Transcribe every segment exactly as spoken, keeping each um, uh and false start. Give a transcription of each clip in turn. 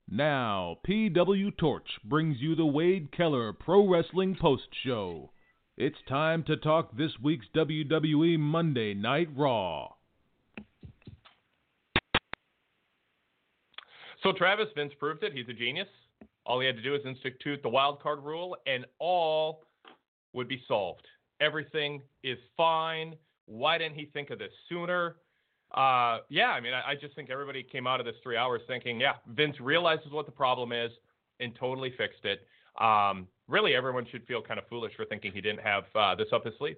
Now, P W Torch brings you the Wade Keller Pro Wrestling Post Show. It's time to talk this week's W W E Monday Night Raw. So Travis, Vince proved it. He's a genius. All he had to do is institute the wild card rule, and all would be solved. Everything is fine. Why didn't he think of this sooner? Uh, yeah, I mean, I, I just think everybody came out of this three hours thinking, yeah, Vince realizes what the problem is and totally fixed it. Um, really, everyone should feel kind of foolish for thinking he didn't have uh, this up his sleeve.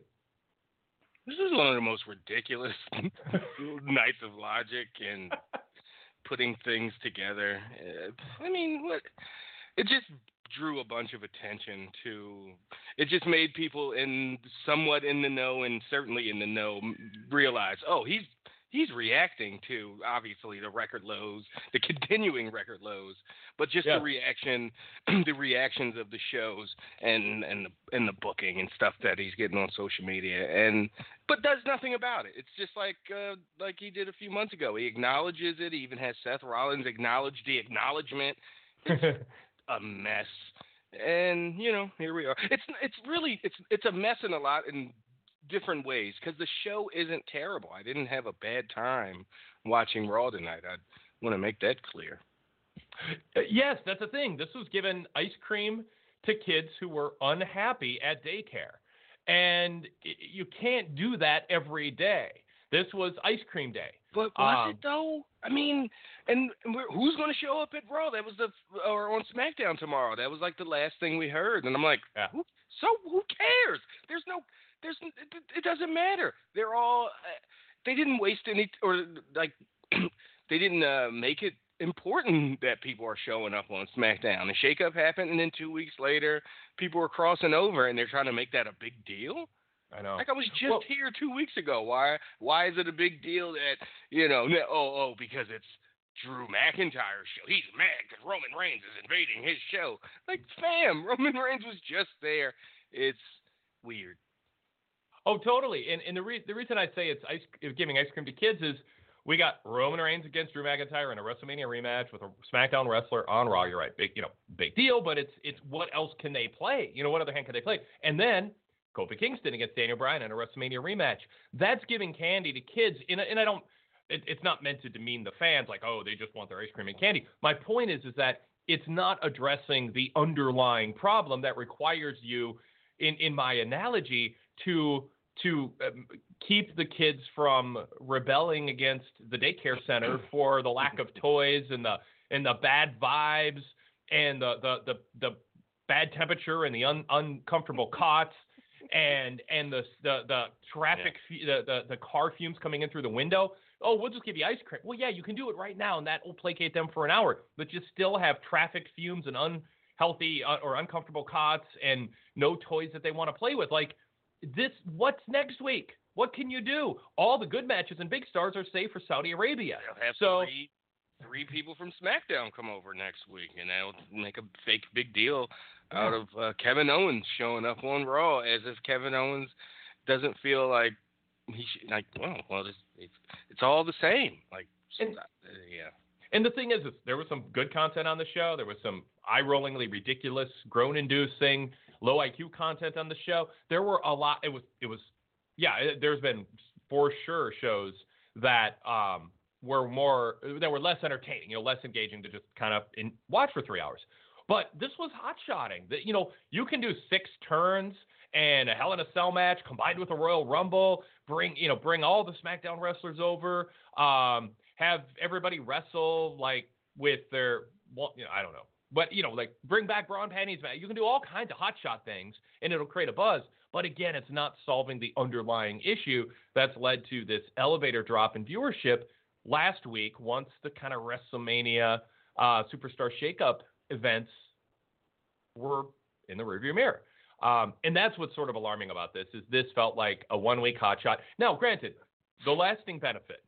This is one of the most ridiculous nights of logic and putting things together. Uh, I mean, what? It just drew a bunch of attention to. It just made people in somewhat in the know and certainly in the know realize, oh, he's. He's reacting to, obviously, the record lows, the continuing record lows, but just yeah. the reaction, the reactions of the shows and and the, and the booking and stuff that he's getting on social media, and but does nothing about it. It's just like uh, like he did a few months ago. He acknowledges it. He even has Seth Rollins acknowledge the acknowledgement. It's a mess, and you know, here we are. It's it's really it's it's a mess in a lot in different ways, because the show isn't terrible. I didn't have a bad time watching Raw tonight. I want to make that clear. Yes, that's the thing. This was given ice cream to kids who were unhappy at daycare. And you can't do that every day. This was ice cream day. But was um, it though? I mean, and who's going to show up at Raw? That was the or on SmackDown tomorrow. That was like the last thing we heard. And I'm like, yeah. who, so who cares? There's no There's, it, it doesn't matter. They're all, uh, they didn't waste any, or like, they didn't uh, make it important that people are showing up on SmackDown. The shakeup happened, and then two weeks later, people were crossing over, and they're trying to make that a big deal. I know. Like I was just well, here two weeks ago. Why? Why is it a big deal that you know? Oh, oh, because it's Drew McIntyre's show. He's mad because Roman Reigns is invading his show. Like, fam, Roman Reigns was just there. It's weird. Oh, totally. And and the re- the reason I say it's ice giving ice cream to kids is we got Roman Reigns against Drew McIntyre in a WrestleMania rematch with a SmackDown wrestler on Raw. You're right, big you know big deal, but it's it's what else can they play? You know, what other hand can they play? And then Kofi Kingston against Daniel Bryan in a WrestleMania rematch. That's giving candy to kids. And, and I don't. It, it's not meant to demean the fans, like, oh, they just want their ice cream and candy. My point is is that it's not addressing the underlying problem that requires you, in in my analogy, to to um, keep the kids from rebelling against the daycare center for the lack of toys and the and the bad vibes and the the the, the bad temperature and the un, uncomfortable cots and and the the, the traffic yeah. the, the the car fumes coming in through the window. Oh, we'll just give you ice cream. Well, yeah, you can do it right now, and that will placate them for an hour. But you still have traffic fumes and unhealthy uh, or uncomfortable cots and no toys that they want to play with. Like, this, what's next week? What can you do? All the good matches and big stars are saved for Saudi Arabia. They'll have so, three, three people from SmackDown come over next week, and they'll make a fake big deal out of uh, Kevin Owens showing up on Raw, as if Kevin Owens doesn't feel like he should, like, well, well, it's, it's, it's all the same. Like, and, uh, yeah. And the thing is, is, there was some good content on the show. There was some eye-rollingly ridiculous, groan-inducing, low I Q content on the show. There were a lot. It was, it was, yeah. It, there's been for sure shows that um, were more, that were less entertaining, you know, less engaging to just kind of in, watch for three hours. But this was hot-shotting. That, you know, you can do six turns and a Hell in a Cell match combined with a Royal Rumble. Bring, you know, bring all the SmackDown wrestlers over. Um, have everybody wrestle like with their, well, you know, I don't know. But, you know, like, bring back bra and panties. You can do all kinds of hotshot things, and it'll create a buzz. But, again, it's not solving the underlying issue that's led to this elevator drop in viewership last week once the kind of WrestleMania uh, Superstar Shakeup events were in the rearview mirror. Um, and that's what's sort of alarming about this, is this felt like a one-week hotshot. Now, granted, the lasting benefit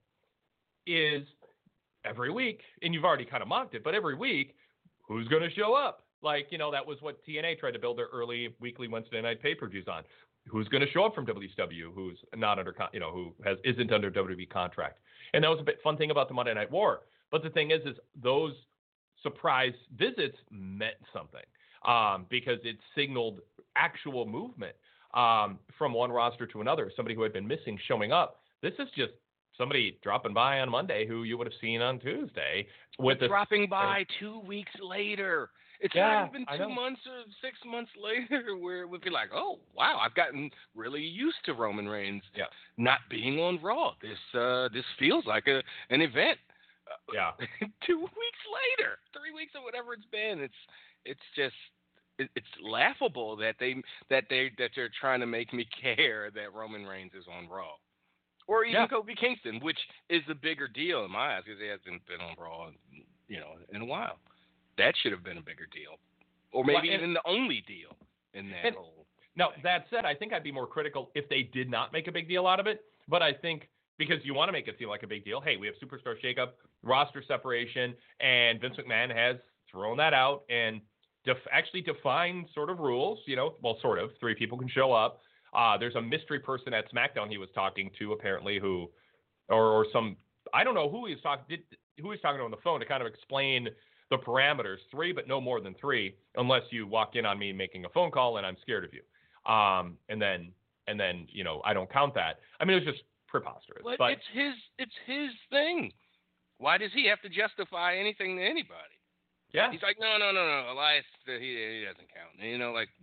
is every week, and you've already kind of mocked it, but every week, who's going to show up? Like, you know, that was what T N A tried to build their early weekly Wednesday night pay-per-views on. Who's going to show up from W C W who's not under, you know, who has isn't under W W E contract? And that was a bit fun thing about the Monday Night War. But the thing is, is those surprise visits meant something um, because it signaled actual movement um, from one roster to another. Somebody who had been missing showing up. This is just somebody dropping by on Monday who you would have seen on Tuesday. With this, dropping by two weeks later. It's yeah, not even two months or six months later where it would be like, oh, wow, I've gotten really used to Roman Reigns yeah. not being on Raw. This uh, this feels like a an event. Yeah. Two weeks later, three weeks or whatever it's been, it's it's just it, it's laughable that they that they that they're trying to make me care that Roman Reigns is on Raw. Or even yeah. Kofi Kingston, which is a bigger deal in my eyes because he hasn't been on Raw, you know, in a while. That should have been a bigger deal, or maybe well, and, even the only deal in that and, whole. Now that said, I think I'd be more critical if they did not make a big deal out of it. But I think because you want to make it seem like a big deal, hey, we have superstar shakeup, roster separation, and Vince McMahon has thrown that out and def- actually defined sort of rules. You know, well, sort of. Three people can show up. Uh, there's a mystery person at SmackDown he was talking to apparently who, or, or some, I don't know who he was talking, did, who he was talking to on the phone to kind of explain the parameters. Three, but no more than three, unless you walk in on me making a phone call and I'm scared of you. Um, and then, and then, you know, I don't count that. I mean, it was just preposterous. But, but it's his, it's his thing. Why does he have to justify anything to anybody? Yeah. He's like, no, no, no, no, Elias, he, he doesn't count. And, you know, like,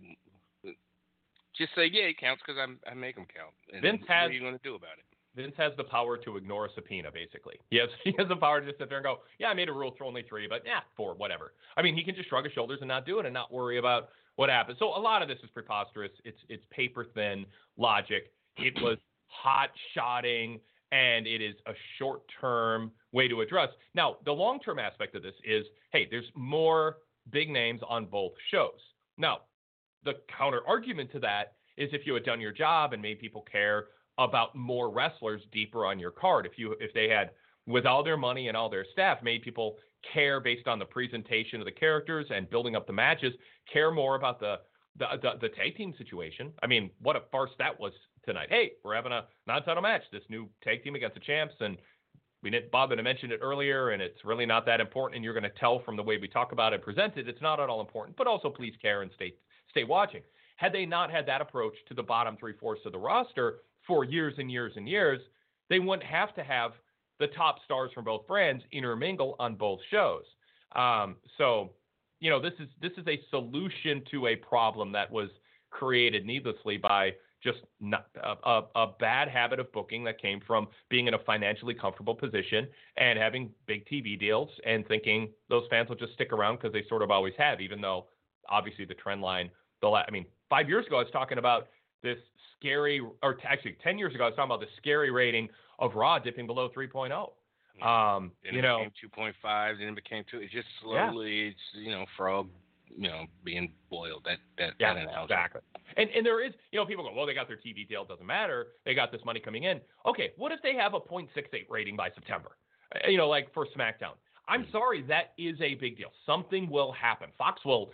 just say, yeah, he counts because I make him count. And Vince has, what are you going to do about it? Vince has the power to ignore a subpoena, basically. He has he has the power to just sit there and go, yeah, I made a rule for only three, but yeah, four, whatever. I mean, he can just shrug his shoulders and not do it and not worry about what happens. So a lot of this is preposterous. It's it's paper thin logic. It was hot shotting, and it is a short term way to address. Now, the long term aspect of this is, hey, there's more big names on both shows. Now, the counter argument to that is if you had done your job and made people care about more wrestlers deeper on your card, if you if they had, with all their money and all their staff, made people care based on the presentation of the characters and building up the matches, care more about the the the, the tag team situation. I mean, what a farce that was tonight. Hey, we're having a non-title match, this new tag team against the champs, and we didn't bother to mention it earlier, and it's really not that important, and you're going to tell from the way we talk about it presented, it's not at all important, but also please care and stay stay watching. Had they not had that approach to the bottom three-fourths of the roster for years and years and years, they wouldn't have to have the top stars from both brands intermingle on both shows. Um, so, you know, this is this is a solution to a problem that was created needlessly by just not, a, a, a bad habit of booking that came from being in a financially comfortable position and having big T V deals and thinking those fans will just stick around because they sort of always have, even though obviously the trend line, the la- I mean, five years ago I was talking about this scary, or actually ten years ago I was talking about the scary rating of Raw dipping below three point oh. Yeah. Um, then you it know, became two point five, then it became two. It's just slowly, yeah. it's, you know, frog, you know, being boiled. That that yeah, that analogy. Exactly. And and there is, you know, people go, well, they got their T V deal, it doesn't matter. They got this money coming in. Okay, what if they have a point six eight rating by September? Uh, you know, like for SmackDown. I'm mm-hmm. sorry, that is a big deal. Something will happen. Fox will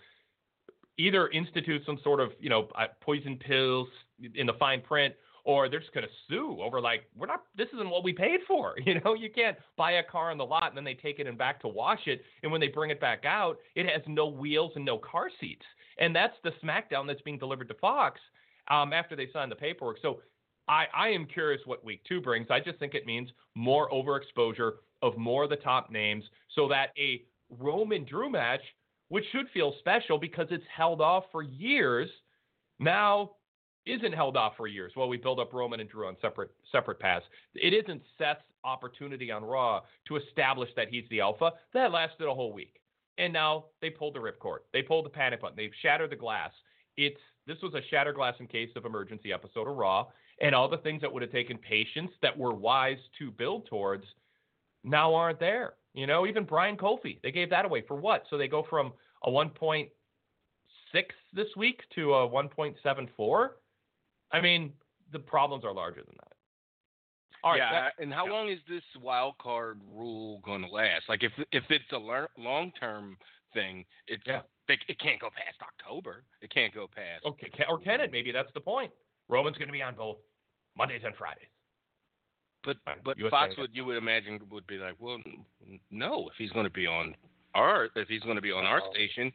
either institute some sort of, you know, uh, poison pills in the fine print, or they're just going to sue over, like, we're not, this isn't what we paid for. You know, you can't buy a car on the lot and then they take it and back to wash it. And when they bring it back out, it has no wheels and no car seats. And that's the SmackDown that's being delivered to Fox um, after they sign the paperwork. So I, I am curious what week two brings. I just think it means more overexposure of more of the top names so that a Roman Drew match, which should feel special because it's held off for years, now isn't held off for years while we build up Roman and Drew on separate separate paths. It isn't Seth's opportunity on Raw to establish that he's the alpha. That lasted a whole week. And now they pulled the ripcord. They pulled the panic button. They've shattered the glass. It's This was a shatter glass in case of emergency episode of Raw, and all the things that would have taken patience that were wise to build towards now aren't there. You know, even Brian Kofi, they gave that away for what? So they go from a one point six this week to a one point seven four? I mean, the problems are larger than that. All right, yeah, that, and how yeah. long is this wild card rule going to last? Like, if if it's a long term thing, it yeah. it, it can't go past October. It can't go past. Okay, or can it? Maybe that's the point. Roman's going to be on both Mondays and Fridays. But but U S Fox would you would imagine would be like, well, no, if he's going to be on our if he's going to be on our Oh. station.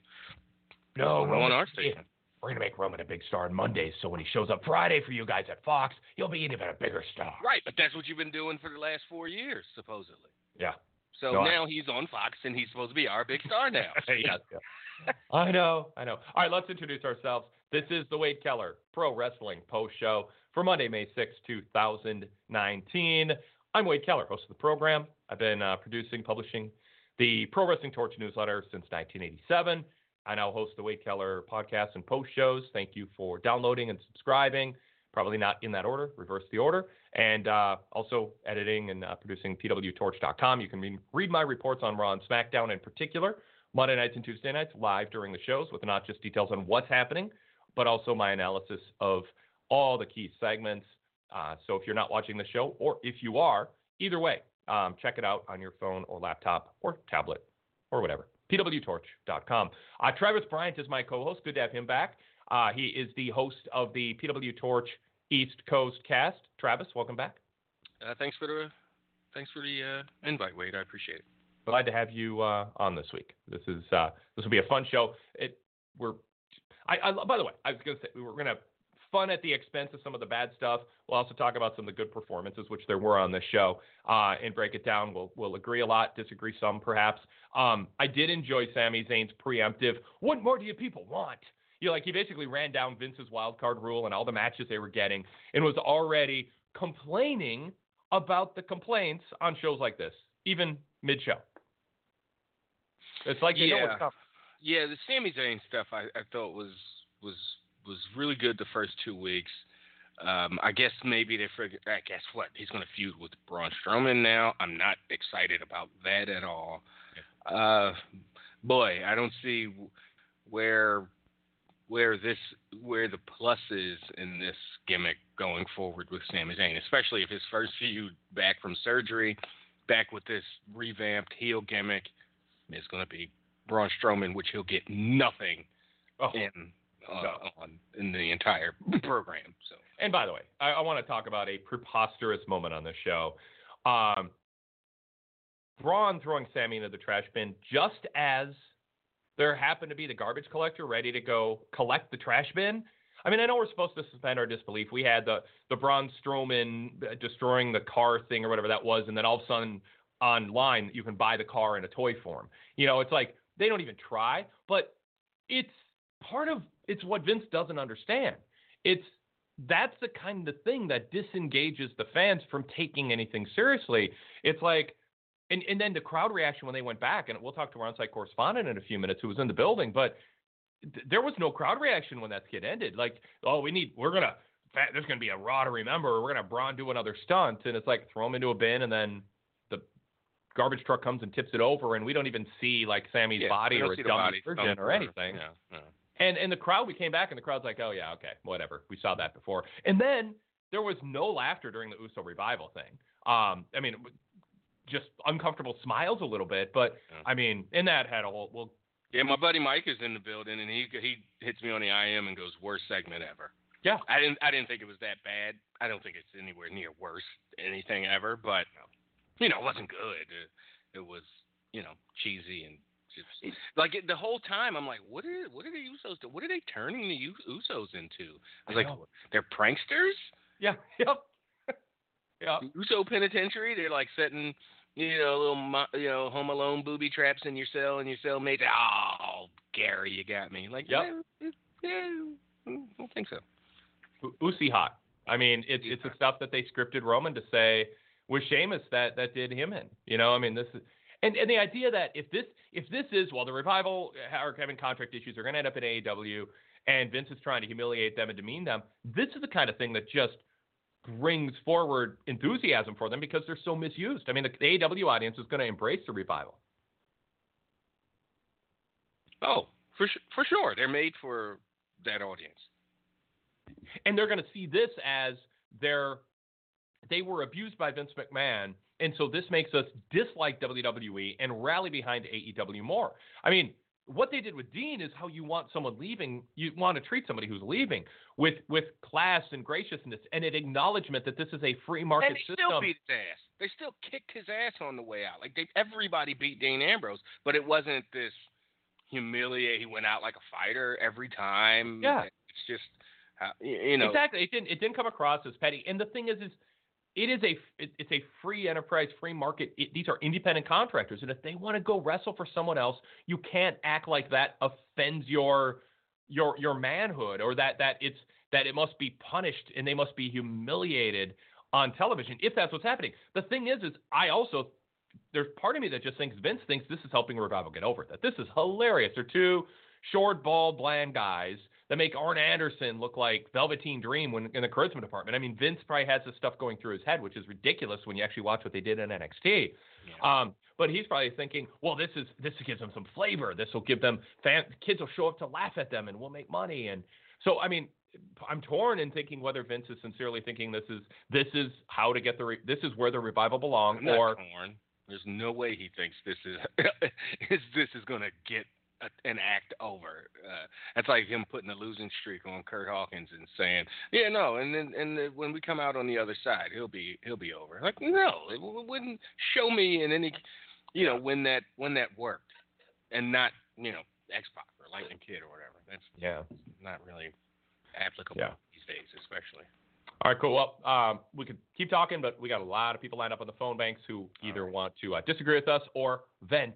No, on Roman, our station. we're going to make Roman a big star on Mondays, so when he shows up Friday for you guys at Fox, he'll be even a bigger star. Right, but that's what you've been doing for the last four years, supposedly. Yeah. So No, now I... he's on Fox, and he's supposed to be our big star now. yes, yeah. I know, I know. All right, let's introduce ourselves. This is the Wade Keller Pro Wrestling Post Show for Monday, May sixth, two thousand nineteen. I'm Wade Keller, host of the program. I've been uh, producing, publishing the Pro Wrestling Torch newsletter since nineteen eighty-seven. I now host the Wade Keller podcast and post shows. Thank you for downloading and subscribing. Probably not in that order, reverse the order. And uh, also editing and uh, producing P W torch dot com. You can re- read my reports on Raw and SmackDown in particular, Monday nights and Tuesday nights, live during the shows with not just details on what's happening, but also my analysis of all the key segments. Uh, so if you're not watching the show, or if you are, either way, um, check it out on your phone or laptop or tablet or whatever. P W torch dot com. Uh, Travis Bryant is my co-host. Good to have him back. Uh, he is the host of the P W Torch East Coast cast. Travis, welcome back. Uh, thanks for the thanks for the uh, invite, Wade. I appreciate it. Glad to have you uh, on this week. This is uh, this will be a fun show. It we're I, I by the way, I was going to say we were going to fun at the expense of some of the bad stuff. We'll also talk about some of the good performances, which there were on this show, uh, and break it down. We'll we'll agree a lot, disagree some, perhaps. Um, I did enjoy Sami Zayn's preemptive. What more do you people want? You know, like he basically ran down Vince's wild card rule and all the matches they were getting, and was already complaining about the complaints on shows like this, even mid-show. It's like they yeah. know what's coming. Yeah, the Sami Zayn stuff I, I thought was was was really good the first two weeks. Um, I guess maybe they figured, I guess what, he's going to feud with Braun Strowman now. I'm not excited about that at all. Uh, boy, I don't see where where this where the plus is in this gimmick going forward with Sami Zayn, especially if his first feud back from surgery, back with this revamped heel gimmick, is going to be Braun Strowman, which he'll get nothing oh. in uh, No. on in the entire program. So, and by the way, I, I want to talk about a preposterous moment on this show. Um, Braun throwing Sami into the trash bin just as there happened to be the garbage collector ready to go collect the trash bin. I mean, I know we're supposed to suspend our disbelief. We had the the Braun Strowman destroying the car thing or whatever that was, and then all of a sudden online you can buy the car in a toy form. You know, it's like they don't even try, but it's part of it's what Vince doesn't understand. It's that's the kind of thing that disengages the fans from taking anything seriously. It's like, and, and then the crowd reaction when they went back, and we'll talk to our on-site correspondent in a few minutes who was in the building, but th- there was no crowd reaction when that skit ended. Like, oh, we need, we're going to, there's going to be a Raw to remember. We're going to have Braun do another stunt. And it's like, throw him into a bin, and then the garbage truck comes and tips it over, and we don't even see like Sammy's yeah, body or a dumb surgeon or anything. Yeah, yeah. And and the crowd, we came back, and the crowd's like, oh, yeah, okay, whatever. We saw that before. And then there was no laughter during the Uso revival thing. Um, I mean, just uncomfortable smiles a little bit. But, yeah. I mean, and that had a whole, well. Yeah, my buddy Mike is in the building, and he he hits me on the I M and goes, worst segment ever. Yeah. I didn't I didn't think it was that bad. I don't think it's anywhere near worse anything ever. But, you know, it wasn't good. It, it was, you know, cheesy and just like it, the whole time I'm like, what are what are the Usos do? What are they turning the U- Usos into? I was I like, know. they're pranksters? Yeah. Yep. Yeah. Uso Penitentiary? They're like setting, you know, little mo- you know Home Alone booby traps in your cell, and your cellmate. Oh, Gary, you got me. Like, Yep. yeah, yeah, I don't think so. U- Usi hot. I mean, it's it's the stuff that they scripted Roman to say with Sheamus that that did him in. You know, I mean, this is. And and the idea that if this if this is, well, the Revival are having contract issues, they're going to end up in A E W, and Vince is trying to humiliate them and demean them, this is the kind of thing that just brings forward enthusiasm for them because they're so misused. I mean, the, the A E W audience is going to embrace the Revival. Oh, for sure, for sure. They're made for that audience. And they're going to see this as their, they were abused by Vince McMahon, and so this makes us dislike W W E and rally behind A E W more. I mean, what they did with Dean is how you want someone leaving, you want to treat somebody who's leaving with with class and graciousness and an acknowledgement that this is a free market and he system. still beat his ass. they still kicked his ass on the way out. Like they, everybody beat Dean Ambrose, but it wasn't this humiliate. He went out like a fighter every time. Yeah, it's just how, you know exactly. It didn't it didn't come across as petty. And the thing is, is it is a it, it's a free enterprise, free market. It, these are independent contractors, and if they want to go wrestle for someone else, you can't act like that offends your your your manhood, or that that it's that it must be punished and they must be humiliated on television if that's what's happening. The thing is, is I also there's part of me that just thinks Vince thinks this is helping Revival get over it. That this is hilarious. They're two short, bald, bland guys that make Arn Anderson look like Velveteen Dream when in the charisma department. I mean, Vince probably has this stuff going through his head, which is ridiculous when you actually watch what they did in N X T. Yeah. Um, but he's probably thinking, well, this is this gives them some flavor. This will give them fan, kids will show up to laugh at them, and we'll make money. And so, I mean, I'm torn in thinking whether Vince is sincerely thinking this is this is how to get the re- this is where the Revival belong. I'm not or torn. There's no way he thinks this is is this is going to get a, an act over. Uh, that's like him putting a losing streak on Kurt Hawkins and saying, yeah, no, and then and then when we come out on the other side, he'll be he'll be over. Like, no, it, it wouldn't show me in any, you know, when that when that worked, and not, you know, X-Pac or Lightning Kid or whatever. That's yeah, not really applicable yeah. these days, especially. All right, cool. Well, um, we could keep talking, but we got a lot of people lined up on the phone banks who either right. want to uh, disagree with us or vent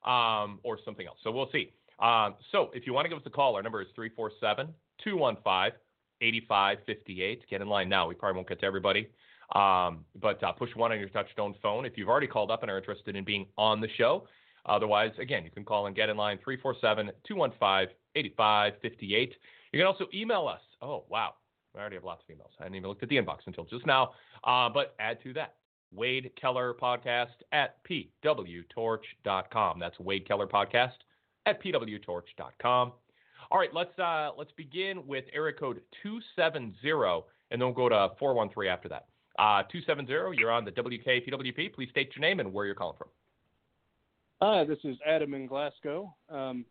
um, or something else. So we'll see. Um, so if you want to give us a call, our number is three four seven, two one five, eight five five eight. Get in line now. We probably won't get to everybody. Um, but uh, push one on your touch-tone phone if you've already called up and are interested in being on the show. Otherwise, again, you can call and get in line, three four seven, two one five, eight five five eight. You can also email us. Oh, wow. I already have lots of emails. I hadn't even looked at the inbox until just now. Uh, but add to that, Wade Keller Podcast at p w torch dot com. That's Wade Keller Podcast at p w torch dot com. All right, let's uh, let's begin with area code two seven zero, and then we'll go to four one three after that. Uh, two seven zero, you're on the W K P W P. Please state your name and where you're calling from. Hi, this is Adam in Glasgow. Um,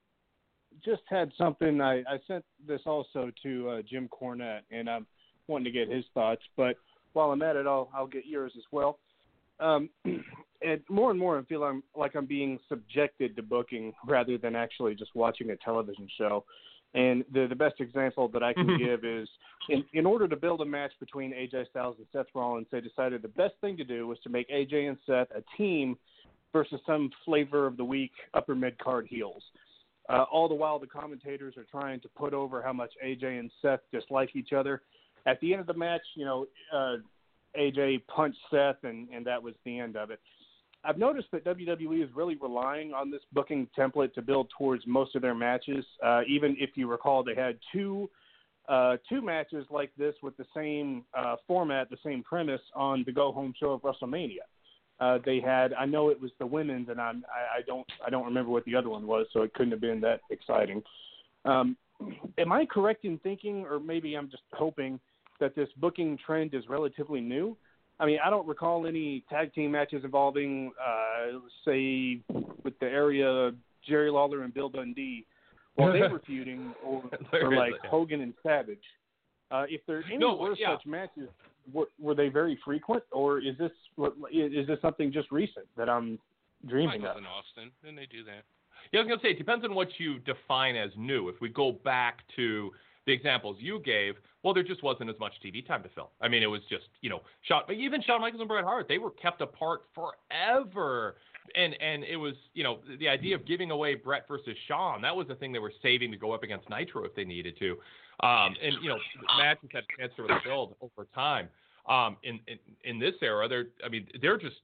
just had something, I, I sent this also to uh, Jim Cornette, and I'm wanting to get his thoughts. But while I'm at it, I'll, I'll get yours as well. Um, and more and more I feel I'm, like I'm being subjected to booking rather than actually just watching a television show. And the, the best example that I can give is in, in order to build a match between A J Styles and Seth Rollins, they decided the best thing to do was to make A J and Seth a team versus some flavor of the week upper mid-card heels. Uh, all the while the commentators are trying to put over how much A J and Seth dislike each other. At the end of the match, you know, uh, A J punched Seth, and, and that was the end of it. I've noticed that W W E is really relying on this booking template to build towards most of their matches. Uh, even if you recall, they had two uh, two matches like this with the same uh, format, the same premise on the Go Home show of WrestleMania. Uh, they had, I know it was the women's, and I'm, I, I don't, I don't remember what the other one was, so it couldn't have been that exciting. Um, am I correct in thinking, or maybe I'm just hoping, that this booking trend is relatively new? I mean, I don't recall any tag team matches involving, uh, say, with the area Jerry Lawler and Bill Dundee, while they were feuding, or, or like yeah. Hogan and Savage. Uh, if there any no, were yeah. such matches, were, were they very frequent, or is this is this something just recent that I'm dreaming Michaels of? in Austin, didn't they do that? Yeah, I was going to say, it depends on what you define as new. If we go back to the examples you gave, well, there just wasn't as much T V time to fill. I mean, it was just, you know, Shawn, even Shawn Michaels and Bret Hart, they were kept apart forever. And and it was, you know, the idea of giving away Bret versus Shawn, that was the thing they were saving to go up against Nitro if they needed to. Um, and, you know, matches had a chance to really build over time. Um, in, in, in this era, they're, I mean, they're just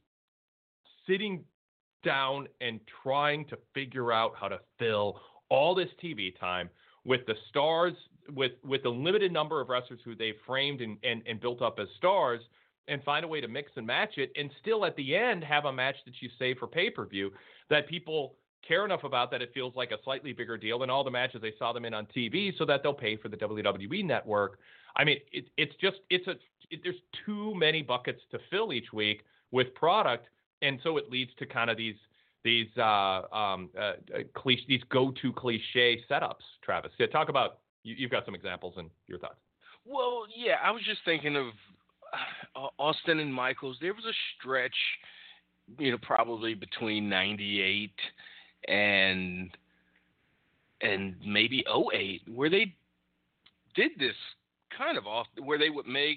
sitting down and trying to figure out how to fill all this T V time with the stars, with, with the limited number of wrestlers who they framed and, and, and built up as stars, and find a way to mix and match it, and still at the end have a match that you save for pay-per-view that people care enough about that it feels like a slightly bigger deal than all the matches they saw them in on T V, so that they'll pay for the W W E network. I mean, it, it's just, it's a, it, there's too many buckets to fill each week with product, and so it leads to kind of these, these, uh, um, uh, cliche, these go-to cliche setups. Travis, yeah, talk about, you, you've got some examples and your thoughts. Well, yeah, I was just thinking of, Austin and Michaels, there was a stretch, you know, probably between ninety-eight and and maybe oh eight, where they did this kind of off, where they would make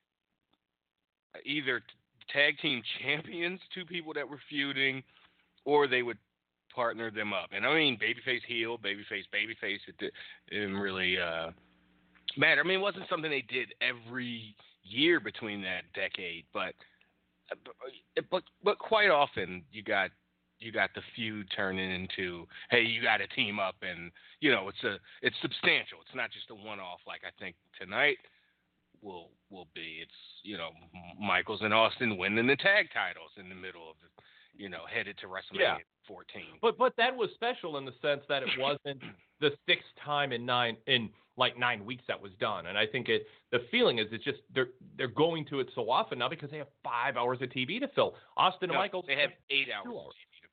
either tag team champions, two people that were feuding, or they would partner them up. And I mean, babyface heel, babyface, babyface. It didn't really uh, matter. I mean, it wasn't something they did every year between that decade, but but but quite often you got you got the feud turning into, hey, you got to team up, and you know it's a it's substantial. It's not just a one-off like I think tonight will will be. It's, you know, Michaels and Austin winning the tag titles in the middle of the, you know, headed to WrestleMania yeah. fourteen. But but that was special in the sense that it wasn't the sixth time in nine in like nine weeks that was done. And I think it the feeling is it's just they're they're going to it so often now because they have five hours of T V to fill. Austin no, and Michaels, they have eight hours, hours of T V to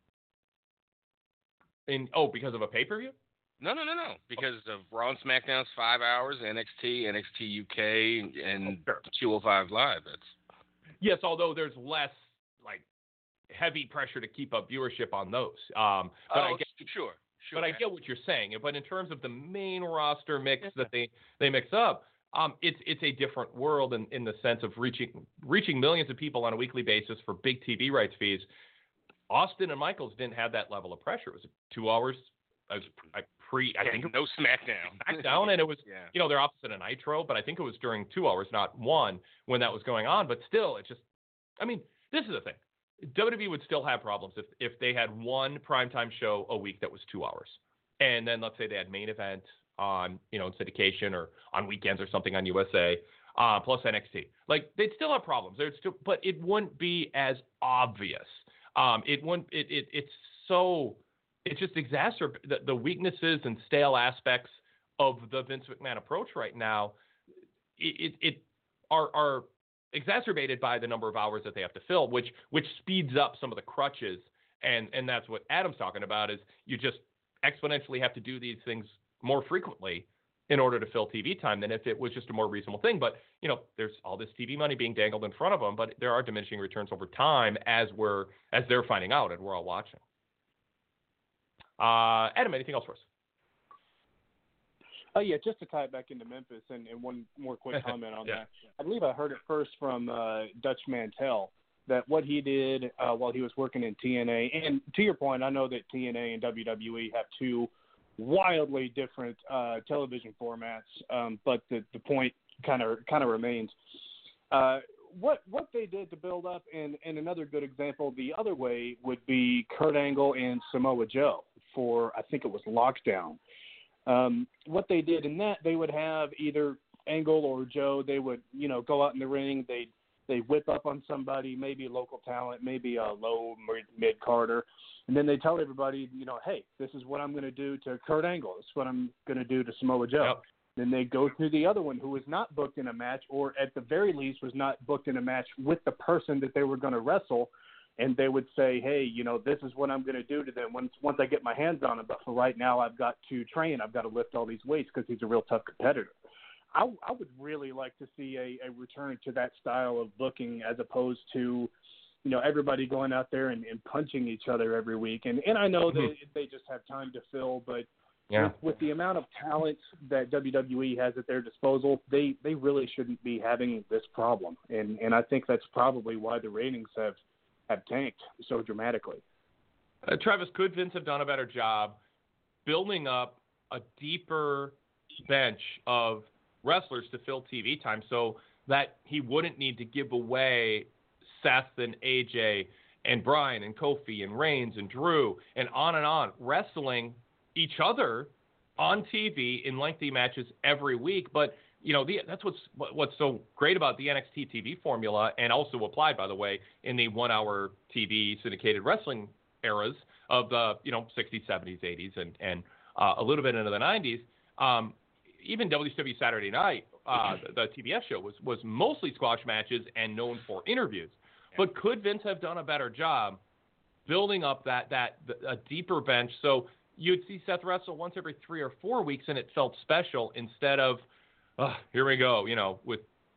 fill. In oh because of a pay per view. No, no, no, no. Because of Raw and SmackDown's five hours, N X T, N X T U K, and oh, sure. two oh five Live. That's yes, although there's less like heavy pressure to keep up viewership on those. Um, but oh, I get, sure, sure. But I get what you're saying. But in terms of the main roster mix that they, they mix up, um, it's it's a different world in, in the sense of reaching reaching millions of people on a weekly basis for big T V rights fees. Austin and Michaels didn't have that level of pressure. It was two hours. I was I pre. I yeah, think no SmackDown. SmackDown, and it was yeah. you know they're opposite a Nitro, but I think it was during two hours, not one, when that was going on. But still, it just. I mean, this is the thing. W W E would still have problems if if they had one primetime show a week that was two hours, and then let's say they had main event on you know in syndication or on weekends or something on U S A, uh, plus N X T. Like they'd still have problems. They'd still, but it wouldn't be as obvious. Um, it wouldn't. It, it it's so. It just exacerbates the, the weaknesses and stale aspects of the Vince McMahon approach right now. It, it, it are, are exacerbated by the number of hours that they have to fill, which which speeds up some of the crutches. And and that's what Adam's talking about is you just exponentially have to do these things more frequently in order to fill T V time than if it was just a more reasonable thing. But, you know, there's all this T V money being dangled in front of them, but there are diminishing returns over time as we're as they're finding out and we're all watching. Uh, Adam, anything else for us? Oh, yeah, just to tie it back into Memphis and, and one more quick comment on yeah. that. I believe I heard it first from uh, Dutch Mantel that what he did uh, while he was working in T N A, and to your point, I know that T N A and W W E have two wildly different uh, television formats, um, but the, the point kind of kind of remains. Uh, what what they did to build up, and, and another good example the other way would be Kurt Angle and Samoa Joe for, I think it was Lockdown. Um, what they did in that, they would have either Angle or Joe, they would, you know, go out in the ring, they'd, they whip up on somebody, maybe a local talent, maybe a low mid-carder, and then they tell everybody, you know, hey, this is what I'm going to do to Kurt Angle. This is what I'm going to do to Samoa Joe. Yep. Then they go to the other one who was not booked in a match, or at the very least was not booked in a match with the person that they were going to wrestle, and they would say, hey, you know, this is what I'm going to do to them once once I get my hands on him. But for right now, I've got to train. I've got to lift all these weights because he's a real tough competitor. I, I would really like to see a, a return to that style of booking as opposed to, you know, everybody going out there and, and punching each other every week. And, and I know that they just have time to fill, but yeah. with, with the amount of talent that W W E has at their disposal, they, they really shouldn't be having this problem. And, and I think that's probably why the ratings have, have tanked so dramatically. Uh, Travis, could Vince have done a better job building up a deeper bench of wrestlers to fill T V time so that he wouldn't need to give away Seth and A J and Bryan and Kofi and Reigns and Drew and on and on, wrestling each other on T V in lengthy matches every week? But you know, the, that's what's what's so great about the N X T T V formula, and also applied, by the way, in the one-hour T V syndicated wrestling eras of the you know sixties, seventies, eighties, and and uh, a little bit into the nineties. Um, even W C W Saturday Night, uh, the, the T B S show was was mostly squash matches and known for interviews. But could Vince have done a better job building up that that a deeper bench so you'd see Seth wrestle once every three or four weeks and it felt special instead of Uh, here we go, you know, with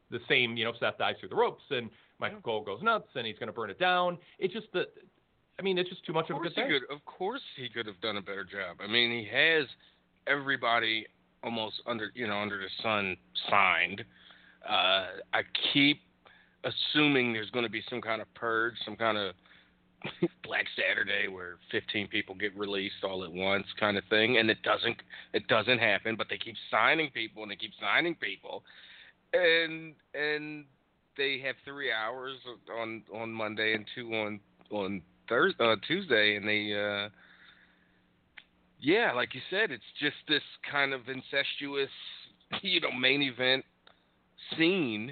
the same, you know, Seth dives through the ropes and Michael Cole goes nuts and he's going to burn it down. It's just that, I mean, it's just too much of, of a good thing. Could, of course he could have done a better job. I mean, he has everybody almost under, you know, under the sun signed. Uh, I keep assuming there's going to be some kind of purge, some kind of Black Saturday where fifteen people get released all at once kind of thing, and it doesn't it doesn't happen, but they keep signing people and they keep signing people, and and they have three hours on on Monday and two on on Thursday uh, Tuesday, and they uh, yeah, like you said, it's just this kind of incestuous, you know, main event scene,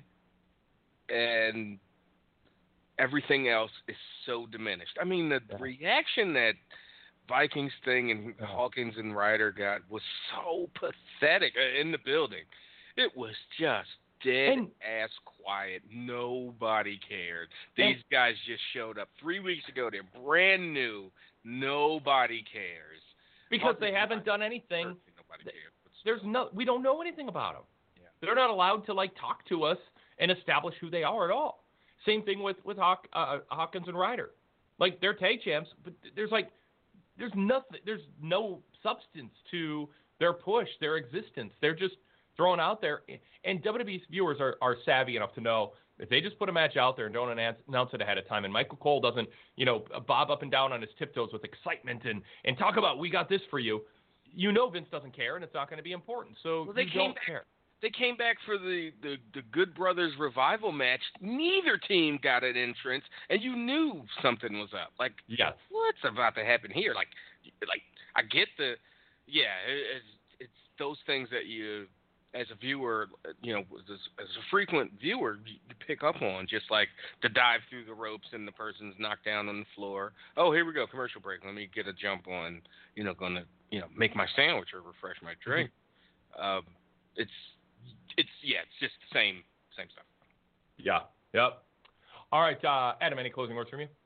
and everything else is so diminished. I mean, the yeah. reaction that Vikings thing and oh. Hawkins and Ryder got was so pathetic in the building. It was just dead and, ass quiet. Nobody cared. These and, guys just showed up three weeks ago. They're brand new. Nobody cares. Because Hawkins they haven't done anything. Nobody cares. There's no. We don't know anything about them. Yeah. They're not allowed to like talk to us and establish who they are at all. Same thing with with Hawk, uh, Hawkins and Ryder. Like, they're tag champs, but there's like there's nothing. There's no substance to their push, their existence. They're just thrown out there. And W W E viewers are, are savvy enough to know if they just put a match out there and don't announce, announce it ahead of time, and Michael Cole doesn't, you know, bob up and down on his tiptoes with excitement and, and talk about, we got this for you, you know Vince doesn't care, and it's not going to be important. So well, they you came don't back, care. They came back for the, the, the Good Brothers Revival match. Neither team got an entrance, and you knew something was up. Like, yes. what's about to happen here? Like, like I get the, yeah, it's, it's those things that you, as a viewer, you know, as, as a frequent viewer, you pick up on, just like the dive through the ropes and the person's knocked down on the floor. Oh, here we go, commercial break. Let me get a jump on, you know, going to, you know, make my sandwich or refresh my drink. Mm-hmm. Um, it's, It's yeah, it's just the same same stuff. Yeah. Yep. All right, uh, Adam. Any closing words from you?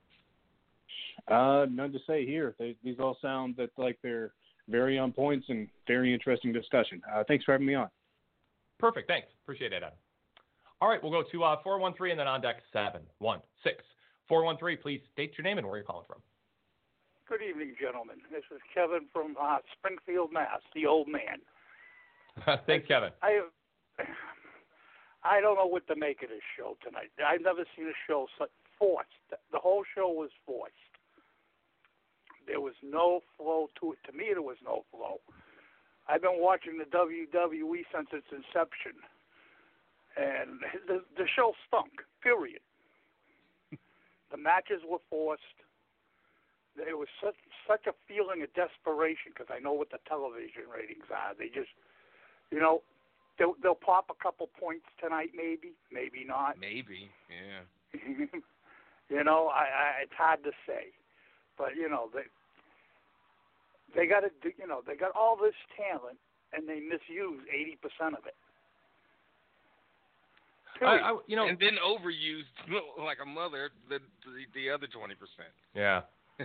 Uh, none to say here. They, these all sound that like they're very on points and very interesting discussion. Uh, thanks for having me on. Perfect. Thanks. Appreciate it, Adam. All right, we'll go to uh, four one three and then on deck seven one six. four one three. Please state your name and where you're calling from. Good evening, gentlemen. This is Kevin from uh, Springfield, Mass. The old man. Thanks, Kevin. I I don't know what to make of this show tonight. I've never seen a show so forced. The whole show was forced. There was no flow to it. To me, there was no flow. I've been watching the W W E since its inception, and the, the show stunk, period. The matches were forced. There was such, such a feeling of desperation because I know what the television ratings are. They just... You know, they'll, they'll pop a couple points tonight, maybe, maybe not. Maybe, yeah. You know, I, I, it's hard to say, but you know, they they got to, you know, they got all this talent and they misuse eighty percent of it. I, I, you know, and then overused like a mother the the, the other twenty percent. Yeah.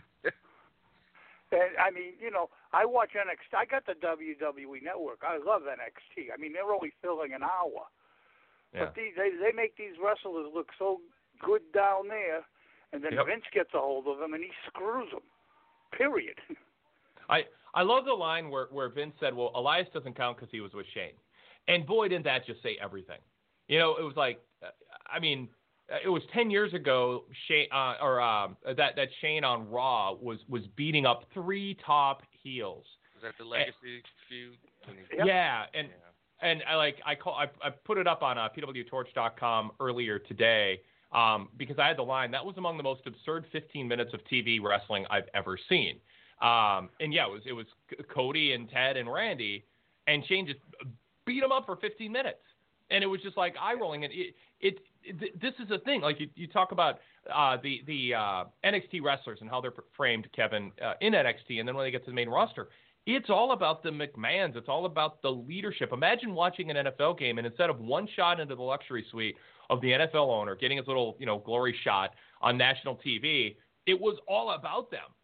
And, I mean, you know, I watch N X T. I got the W W E Network. I love N X T. I mean, they're only filling an hour. Yeah. But these, they they make these wrestlers look so good down there, and then yep. Vince gets a hold of them and he screws them. Period. I I love the line where, where Vince said, well, Elias doesn't count because he was with Shane. And boy, didn't that just say everything. You know, it was like, I mean, it was ten years ago Shane, uh, or um, that, that Shane on Raw was, was beating up three top heels. Was that the Legacy and, feud? Yep. Yeah, and yeah. and I like I call I, I put it up on uh, P W torch dot com earlier today um, because I had the line that was among the most absurd fifteen minutes of T V wrestling I've ever seen. Um, and yeah, it was it was Cody and Ted and Randy, and Shane just beat them up for fifteen minutes, and it was just like eye rolling. And it, it, it this is a thing. Like you, you talk about uh, the the uh, N X T wrestlers and how they're framed, Kevin, uh, in N X T, and then when they get to the main roster, it's all about the McMahons. It's all about the leadership. Imagine watching an N F L game, and instead of one shot into the luxury suite of the N F L owner getting his little you know glory shot on national T V, it was all about them.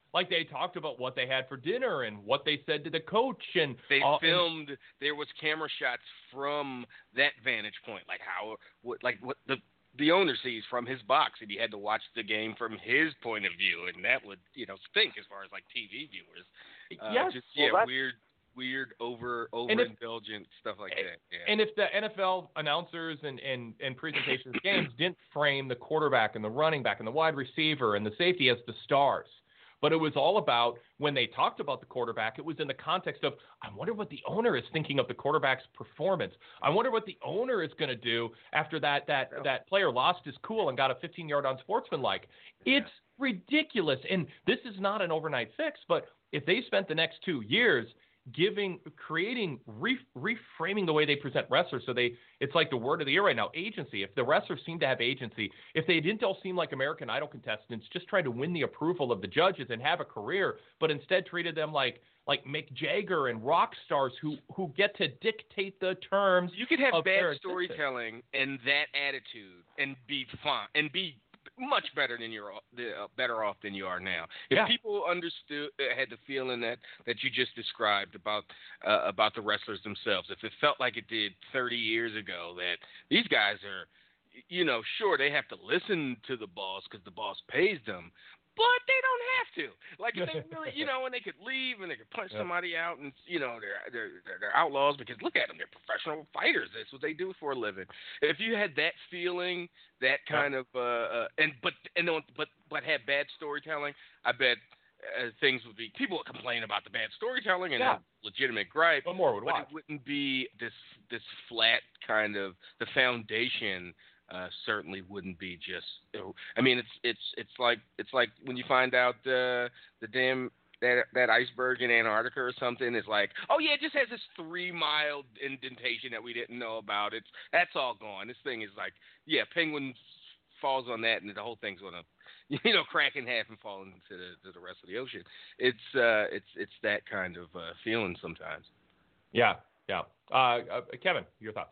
Like they talked about what they had for dinner and what they said to the coach, and they uh, filmed. And, there was camera shots from that vantage point, like how, what, like what the the owner sees from his box, and he had to watch the game from his point of view, and that would, you know, stink as far as like T V viewers. Uh, yes, just well, yeah, that's... weird. Weird, over overindulgent stuff like that. Yeah. And if the N F L announcers and, and, and presentations games didn't frame the quarterback and the running back and the wide receiver and the safety as the stars, but it was all about when they talked about the quarterback, it was in the context of, I wonder what the owner is thinking of the quarterback's performance. I wonder what the owner is going to do after that that Yeah. that player lost his cool and got a fifteen-yard unsportsmanlike. Yeah. It's ridiculous. And this is not an overnight fix, but if they spent the next two years giving, creating, re, reframing the way they present wrestlers. So they, it's like the word of the year right now, agency. If the wrestlers seem to have agency, if they didn't all seem like American Idol contestants, just trying to win the approval of the judges and have a career, but instead treated them like, like Mick Jagger and rock stars who, who get to dictate the terms. You could have of their bad storytelling existence. and that attitude and be fine and be much better than you're uh, better off than you are now. If Yeah. people understood, uh, had the feeling that, that you just described about uh, about the wrestlers themselves, if it felt like it did thirty years ago, that these guys are, you know, sure they have to listen to the boss because the boss pays them, but they don't have to. Like if they really, you know, and they could leave and they could punch Yep. somebody out, and you know they're, they're they're they're outlaws because look at them, they're professional fighters. That's what they do for a living. If you had that feeling, that kind of uh, uh and but and then, but but had bad storytelling, I bet uh, things would be, people would complain about the bad storytelling and Yeah. have legitimate gripe. What more would But watch? it wouldn't be this this flat kind of, the foundation uh, certainly wouldn't be just. I mean, it's it's it's like it's like when you find out uh, the damn that that iceberg in Antarctica or something is like, oh yeah, it just has this three mile indentation that we didn't know about. It's that's all gone. This thing is like, yeah, penguin falls on that and the whole thing's gonna, you know, crack in half and fall into the to the rest of the ocean. It's uh it's it's that kind of uh, feeling sometimes. Yeah, yeah. Uh, uh, Kevin, your thoughts?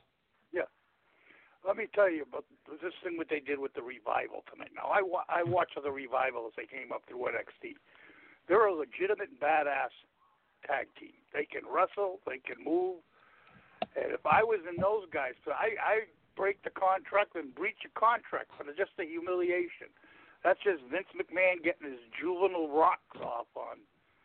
Let me tell you about this thing what they did with the Revival tonight. Now, I, wa- I watched the Revival as they came up through N X T. They're a legitimate badass tag team. They can wrestle, they can move. And if I was in those guys, I I break the contract and breach a contract for the, just the humiliation. That's just Vince McMahon getting his juvenile rocks off on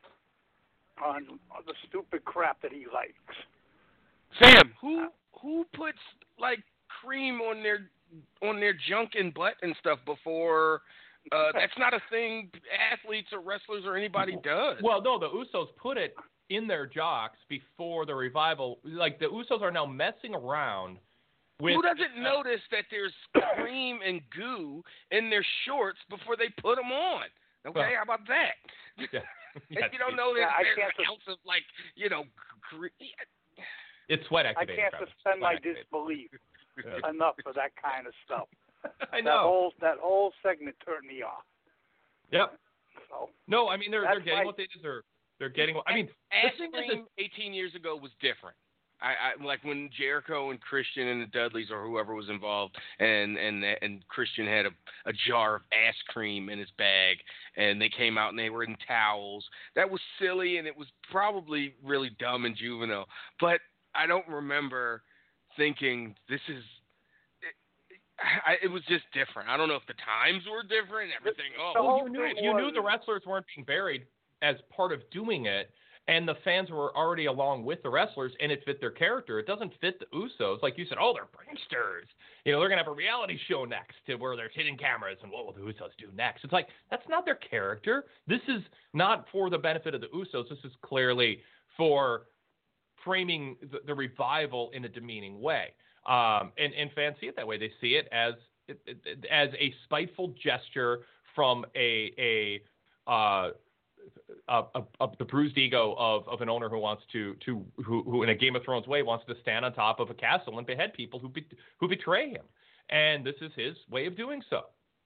on, on the stupid crap that he likes. Sam, who who puts like cream on their on their junk and butt and stuff before? Uh, that's not a thing athletes or wrestlers or anybody does. Well, no, the Usos put it in their jocks before the Revival. Like the Usos are now messing around with. Who doesn't uh, notice that there's cream and goo in their shorts before they put them on? Okay, Well, how about that? Yeah. If you don't know that Yeah, I there's can't an ounce of like, you know, cre- It's sweat I activated. can't Travis. suspend my Sweat activated. disbelief Yeah. enough for that kind of stuff. I That know. whole that whole segment turned me off. Yep. So No, I mean they're That's they're getting right. what they deserve. They're getting. What, I mean, Ass the thing is, cream eighteen years ago was different. I, I like when Jericho and Christian and the Dudleys or whoever was involved, and and and Christian had a, a jar of ass cream in his bag, and they came out and they were in towels. That was silly, and it was probably really dumb and juvenile. But I don't remember thinking this is. It, I, it was just different. I don't know if the times were different. Everything. Oh, The well, whole you knew thing you was- knew the wrestlers weren't being buried as part of doing it, and the fans were already along with the wrestlers, and it fit their character. It doesn't fit the Usos, like you said. Oh, they're pranksters. You know, they're gonna have a reality show next to where there's hidden cameras, and what will the Usos do next? It's like that's not their character. This is not for the benefit of the Usos. This is clearly for framing the, the Revival in a demeaning way. Um, and, and fans see it that way. They see it as as a spiteful gesture from a a uh, a, a, a, the bruised ego of, of an owner who wants to to who, who in a Game of Thrones way wants to stand on top of a castle and behead people who be, who betray him. And this is his way of doing so.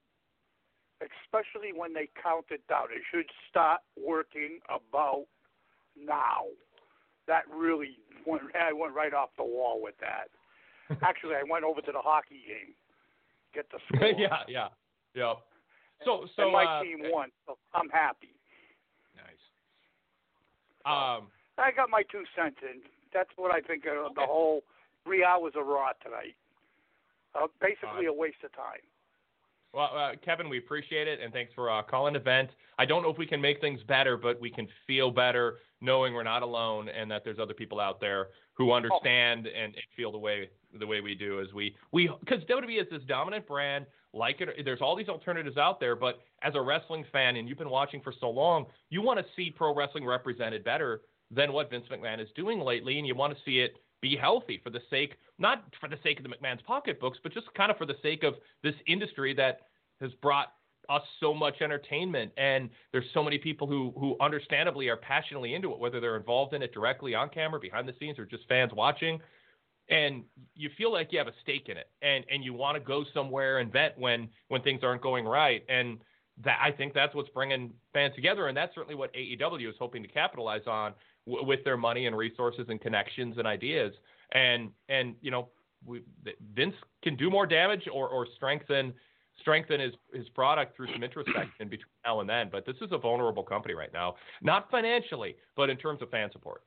especially when they count it down, it should start working about now. That really went. I went right off the wall with that. Actually, I went over to the hockey game, get the score. yeah, yeah, yeah. So, so and my uh, team won, so I'm happy. Um, I got my two cents in. That's what I think of the whole three hours of Raw tonight. Uh, basically uh, a waste of time. Well, uh, Kevin, we appreciate it, and thanks for uh, calling the event. I don't know if we can make things better, but we can feel better knowing we're not alone and that there's other people out there who understand oh. and, and feel the way the way we do. As we we because W W E is this dominant brand. Like it, there's all these alternatives out there, but as a wrestling fan, and you've been watching for so long, you want to see pro wrestling represented better than what Vince McMahon is doing lately, and you want to see it be healthy for the sake, not for the sake of the McMahon's pocketbooks, but just kind of for the sake of this industry that has brought us so much entertainment. And there's so many people who, who understandably are passionately into it, whether they're involved in it directly on camera, behind the scenes, or just fans watching. And you feel like you have a stake in it, and, and you want to go somewhere and vent when, when things aren't going right. And that, I think that's what's bringing fans together. And that's certainly what A E W is hoping to capitalize on w- with their money and resources and connections and ideas. And, and, you know, we, Vince can do more damage or, or strengthen, strengthen his, his product through some introspection between now and then. But this is a vulnerable company right now, not financially, but in terms of fan support.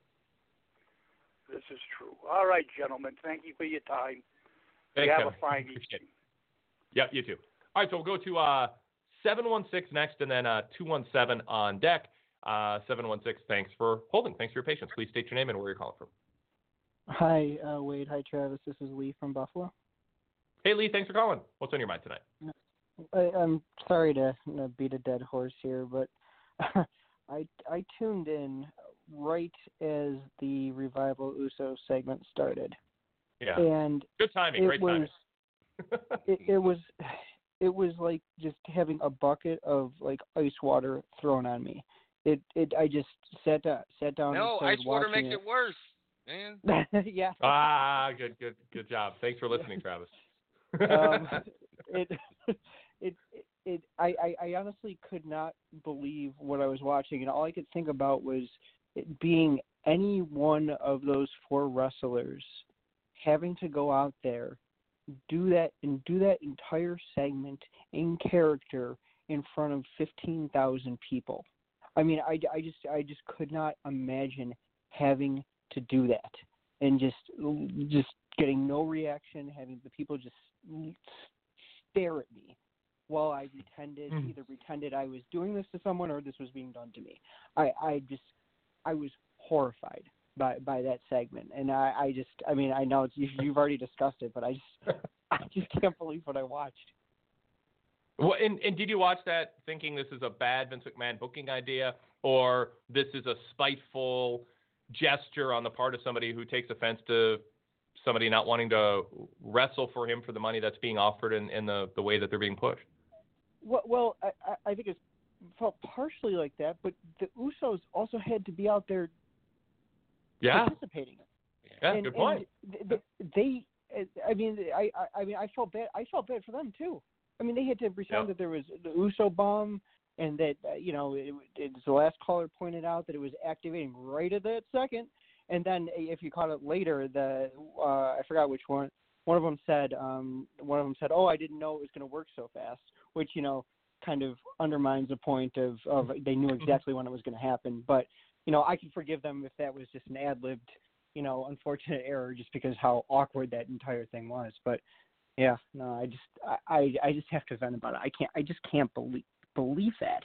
This is true. All right, gentlemen. Thank you for your time. Thanks, you have Kevin. a fine evening. Yep, you too. All right, so we'll go to uh, seven one six next, and then uh, two one seven on deck. Uh, seven one six, thanks for holding. Thanks for your patience. Please state your name and where you're calling from. Hi, uh, Wade. Hi, Travis. This is Lee from Buffalo. Hey, Lee. Thanks for calling. What's on your mind tonight? I, I'm sorry to uh, beat a dead horse here, but I I tuned in right as the Revival Uso segment started. Yeah. And good timing. Great was, timing. it, it was it was like just having a bucket of like ice water thrown on me. It it I just sat down sat down. No, and ice water makes it. it worse, man. Yeah. Ah, good, good, good job. Thanks for listening, Travis. um, it, it, it, I, I, I honestly could not believe what I was watching, and all I could think about was it being any one of those four wrestlers having to go out there, do that, and do that entire segment in character in front of fifteen thousand people. I mean, I, I just, I just could not imagine having to do that, and just, just getting no reaction, having the people just stare at me while I pretended, mm. either pretended I was doing this to someone or this was being done to me. I, I just, I was horrified by, by that segment. And I, I just, I mean, I know it's, you've already discussed it, but I just, I just can't believe what I watched. Well, and, and did you watch that thinking this is a bad Vince McMahon booking idea, or this is a spiteful gesture on the part of somebody who takes offense to somebody not wanting to wrestle for him for the money that's being offered in, in the, the way that they're being pushed? Well, well I, I think it felt partially like that, but the Usos also had to be out there yeah. participating. Yeah, and, good point. And they, I mean, I, I mean, I felt bad. I felt bad for them too. I mean, they had to pretend yeah. that there was the Uso bomb, and that uh, you know, it, it, the last caller pointed out that it was activating right at that second. And then if you caught it later, the uh, I forgot which one. One of them said, um, one of them said, "Oh, I didn't know it was going to work so fast," which you know kind of undermines the point of, of they knew exactly when it was going to happen. But you know, I can forgive them if that was just an ad-libbed, you know, unfortunate error, just because how awkward that entire thing was. But yeah, no, I just I, I just have to vent about it. I can't. I just can't believe believe that.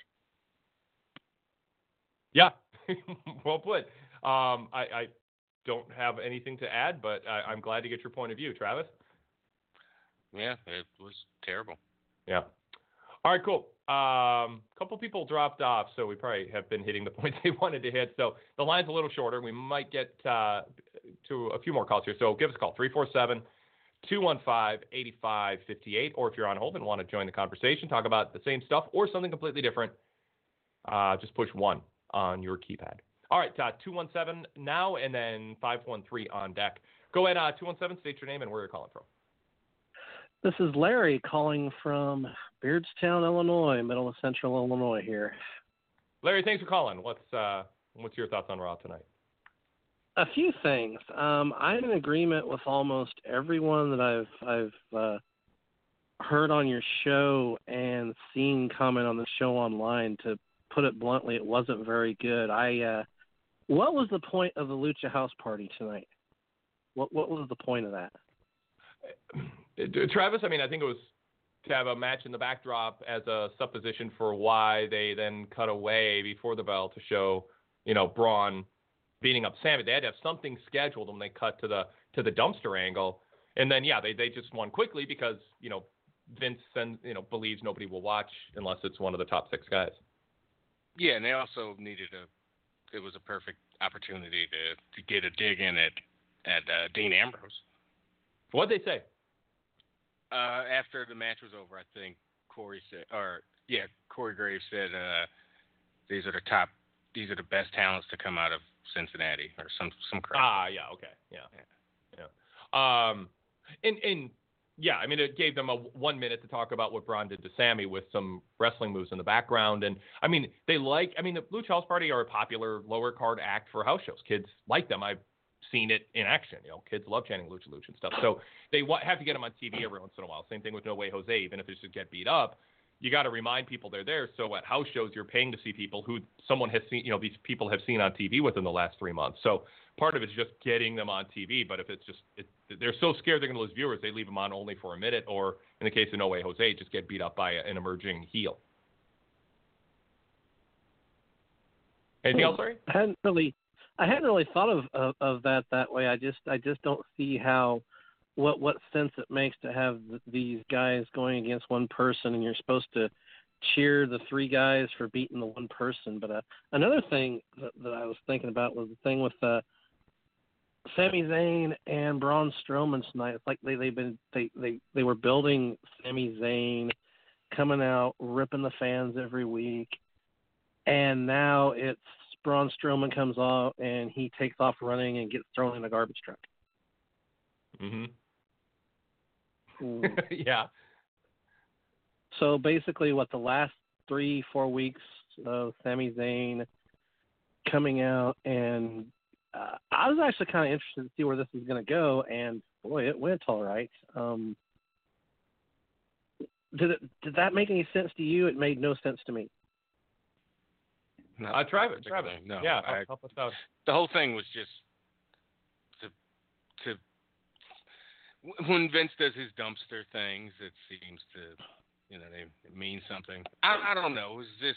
Yeah, well put. Um, I, I don't have anything to add, but I, I'm glad to get your point of view, Travis. Yeah, it was terrible. Yeah. All right, cool. A um, couple people dropped off, so we probably have been hitting the points they wanted to hit. So the line's a little shorter. We might get uh, to a few more calls here. So give us a call, three four seven, two one five, eight five five eight. Or if you're on hold and want to join the conversation, talk about the same stuff or something completely different, uh, just push one on your keypad. All right, uh, two one seven now, and then five one three on deck. Go ahead, uh, two one seven, state your name and where you're calling from. This is Larry calling from Beardstown, Illinois, middle of central Illinois here. Larry, thanks for calling. What's uh, what's your thoughts on Raw tonight? A few things. Um, I'm in agreement with almost everyone that I've I've uh, heard on your show and seen comment on the show online. To put it bluntly, it wasn't very good. I uh, What was the point of the Lucha House Party tonight? What What was the point of that? Travis, I mean, I think it was to have a match in the backdrop as a supposition for why they then cut away before the bell to show, you know, Braun beating up Sammy. They had to have something scheduled when they cut to the to the dumpster angle, and then yeah, they they just won quickly because you know Vince and you know believes nobody will watch unless it's one of the top six guys. Yeah, and they also needed a. It was a perfect opportunity to to get a dig in at at uh, Dean Ambrose. What'd they say? Uh, after the match was over, I think Corey said, or yeah, Corey Graves said, uh, "These are the top, these are the best talents to come out of Cincinnati," or some some crap. Ah, yeah, okay, yeah, yeah. yeah. Um, and and yeah, I mean, it gave them a one minute to talk about what Braun did to Sammy with some wrestling moves in the background, and I mean, they like, I mean, the Lucha House Party are a popular lower card act for house shows. Kids like them. I've seen it in action. You know, kids love chanting Lucha Lucha and stuff. So they wa- have to get them on T V every once in a while. Same thing with No Way Jose. Even if it's just get beat up, you got to remind people they're there. So at house shows, you're paying to see people who someone has seen. You know, these people have seen on T V within the last three months. So part of it's just getting them on T V. But if it's just it, they're so scared they're going to lose viewers, they leave them on only for a minute, or in the case of No Way Jose, just get beat up by an emerging heel. Anything else, Larry? I hadn't really, I hadn't really thought of, of of that that way. I just I just don't see how, what what sense it makes to have th- these guys going against one person, and you're supposed to cheer the three guys for beating the one person. But uh, another thing that, that I was thinking about was the thing with uh, Sami Zayn and Braun Strowman tonight. It's like they they've been they they they were building Sami Zayn coming out ripping the fans every week, and now it's Braun Strowman comes out and he takes off running and gets thrown in a garbage truck. Mm-hmm. Mm. Yeah. So basically, what the last three, four weeks of Sami Zayn coming out, and uh, I was actually kind of interested to see where this is going to go, and boy, it went all right. Um, did it? Did that make any sense to you? It made no sense to me. No, Uh, Travis, Travis. No, yeah, I, help, help us out. the whole thing was just to to when Vince does his dumpster things, it seems to, you know, they mean something. I I don't know. It was just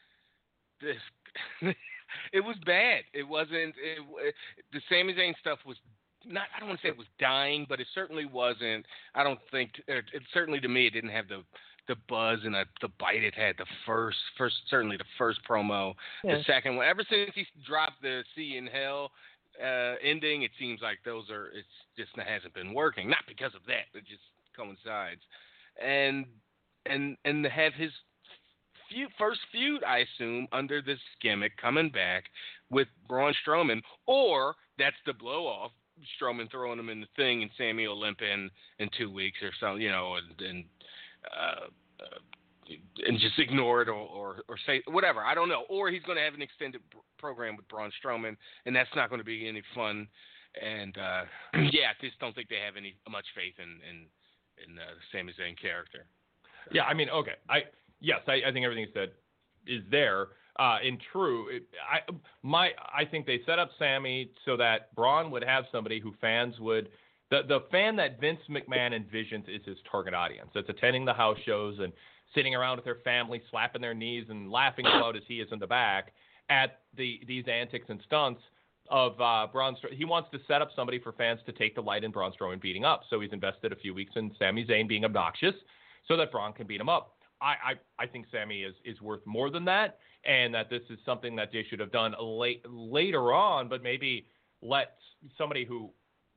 this. It was bad. It wasn't. It, it, the Sami Zayn stuff was not. I don't want to say it was dying, but it certainly wasn't. I don't think. It, it certainly to me, it didn't have the. the buzz and the, the bite it had the first, first certainly the first promo, yeah. The second one. Ever since he dropped the See in Hell uh, ending, it seems like those are, it's just hasn't been working. Not because of that, it just coincides. And and and to have his feud, first feud, I assume, under this gimmick coming back with Braun Strowman, or that's the blow off, Strowman throwing him in the thing and Sammy will limp in in two weeks or something, you know, and. and Uh, uh, and just ignore it or, or, or say whatever. I don't know. Or he's going to have an extended pr- program with Braun Strowman, and that's not going to be any fun. And uh, yeah, I just don't think they have any much faith in in, in uh, the Sami Zayn character. Yeah, I mean, okay, I yes, I, I think everything you said is there. Uh, in true, it, I my I think they set up Sammy so that Braun would have somebody who fans would. The the fan that Vince McMahon envisions is his target audience. It's attending the house shows and sitting around with their family, slapping their knees and laughing as loud as he is in the back at the these antics and stunts of uh, Braun Strowman. He wants to set up somebody for fans to take delight in Braun Strowman beating up. So he's invested a few weeks in Sami Zayn being obnoxious so that Braun can beat him up. I, I, I think Sammy is, is worth more than that, and that this is something that they should have done late, later on, but maybe let somebody who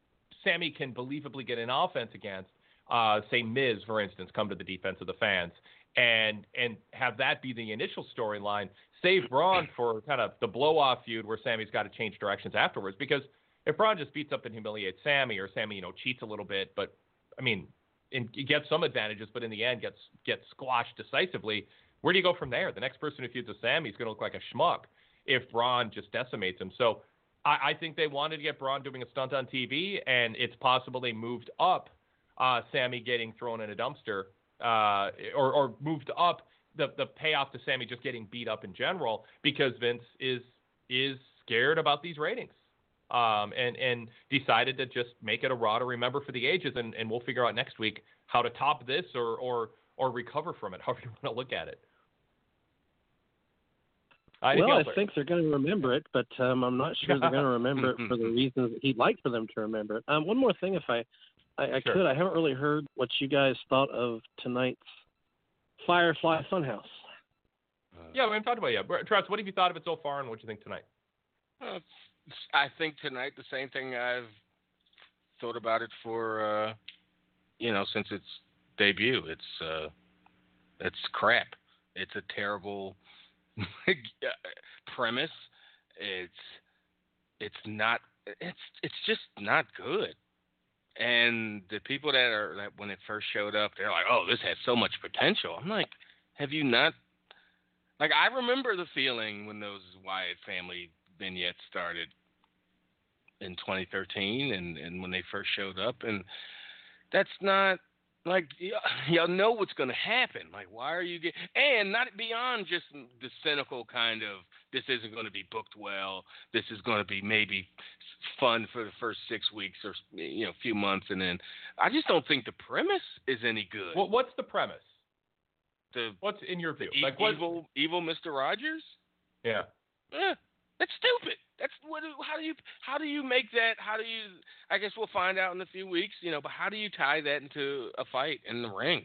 Sammy can believably get an offense against, uh, say Miz, for instance, come to the defense of the fans and and have that be the initial storyline. Save Braun for kind of the blow-off feud where Sammy's got to change directions afterwards. Because if Braun just beats up and humiliates Sammy, or Sammy, you know, cheats a little bit, but I mean, and gets some advantages, but in the end gets gets squashed decisively, where do you go from there? The next person who feuds with Sammy is going to look like a schmuck if Braun just decimates him. So I think they wanted to get Braun doing a stunt on T V, and it's possible they moved up uh, Sammy getting thrown in a dumpster, uh, or, or moved up the, the payoff to Sammy just getting beat up in general, because Vince is is scared about these ratings. Um, and, and decided to just make it a Raw to remember for the ages, and, and we'll figure out next week how to top this or or or recover from it, however you want to look at it. Uh, well, else, I think they're going to remember it, but um, I'm not sure they're going to remember it for the reasons that he'd like for them to remember it. Um, one more thing, if I, I, I sure. could, I haven't really heard what you guys thought of tonight's Firefly Funhouse. Uh, yeah, we haven't talked about it yet. Travis, what have you thought of it so far, and what do you think tonight? Uh, I think tonight the same thing I've thought about it for, uh, you know, since its debut. It's uh, it's crap. It's a terrible premise. It's it's not. It's it's just not good. And the people that are that when it first showed up, they're like, "Oh, this has so much potential." I'm like, "Have you not?" Like, I remember the feeling when those Wyatt family vignettes started in twenty thirteen and, and when they first showed up, and that's not like y- y'all know what's going to happen. Like, why are you get and not beyond just the cynical kind of this isn't going to be booked well, this is going to be maybe fun for the first six weeks or you know few months, and then I just don't think the premise is any good. Well, what's the premise? The what's in your view? E- like what, evil evil Mister Rogers? Yeah. Yeah. That's stupid. That's what. How do you? How do you make that? How do you? I guess we'll find out in a few weeks. You know, but how do you tie that into a fight in the ring?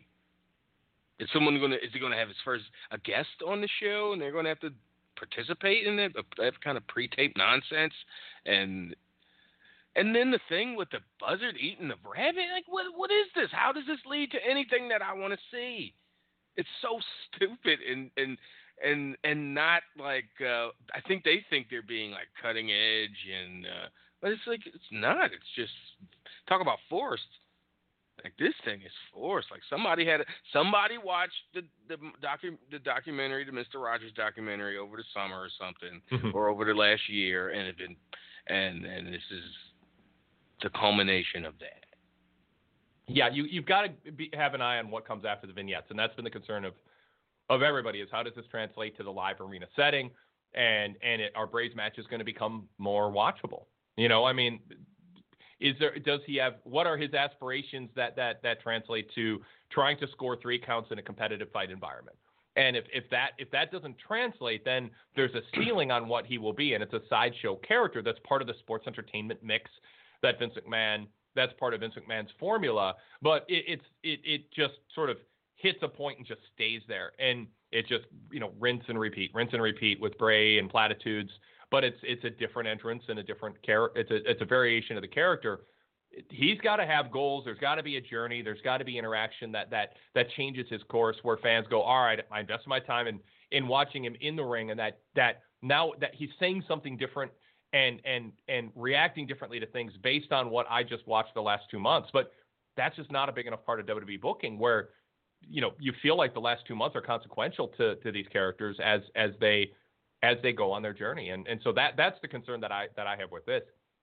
Is someone going to? Is he going to have his first a guest on the show, and they're going to have to participate in it? That kind of pre-taped nonsense, and and then the thing with the buzzard eating the rabbit. Like, what? What is this? How does this lead to anything that I want to see? It's so stupid and and. And and not like uh, I think they think they're being like cutting edge and uh, but it's like it's not. It's just talk about forced. Like this thing is forced. Like somebody had a, somebody watched the the docu the documentary, the Mister Rogers documentary over the summer or something, or over the last year, and it been and and this is the culmination of that. Yeah, you you've got to be, have an eye on what comes after the vignettes, and that's been the concern of. of everybody is how does this translate to the live arena setting, and and it, our Braves match is going to become more watchable. You know, I mean, is there does he have what are his aspirations that that that translate to trying to score three counts in a competitive fight environment? And if if that if that doesn't translate, then there's a ceiling on what he will be, and it's a sideshow character that's part of the sports entertainment mix that Vince McMahon that's part of Vince McMahon's formula. But it, it's it it just sort of hits a point and just stays there, and it just you know rinse and repeat, rinse and repeat with Bray and platitudes. But it's it's a different entrance and a different character. It's a it's a variation of the character. He's got to have goals. There's got to be a journey. There's got to be interaction that that that changes his course, where fans go, all right, I invested my time in in watching him in the ring, and that that now that he's saying something different and and and reacting differently to things based on what I just watched the last two months. But that's just not a big enough part of W W E booking where. You know, you feel like the last two months are consequential to, to these characters as as they as they go on their journey, and and so that that's the concern that I that I have with this.